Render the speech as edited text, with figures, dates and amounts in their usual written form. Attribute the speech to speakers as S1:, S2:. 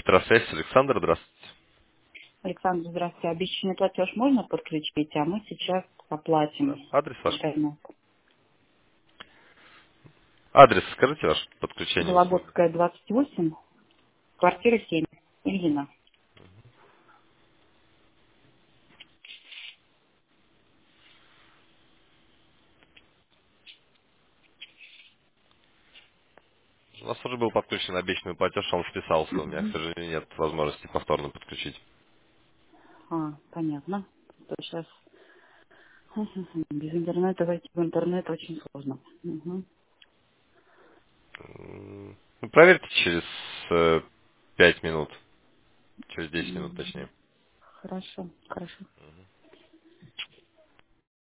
S1: Петросвязь, Александр, здравствуйте.
S2: Александр, здравствуйте. Обещанный платеж можно подключить, а мы сейчас
S1: Да.
S2: оплатим
S1: Адрес ваш?
S2: интернет.
S1: Адрес скажите ваш подключение услуги.
S2: Вологодская, 28, квартира 7, Ильина.
S1: У нас уже был подключен обещанный платеж, он вписался. У меня, к
S2: Мгм.
S1: сожалению, нет возможности повторно подключить.
S2: Понятно. То сейчас без интернета войти в интернет очень сложно. Мгм.
S1: Ну, проверьте через 5 минут. Через 10 минут,
S2: Мгм.
S1: точнее.
S2: Хорошо, хорошо.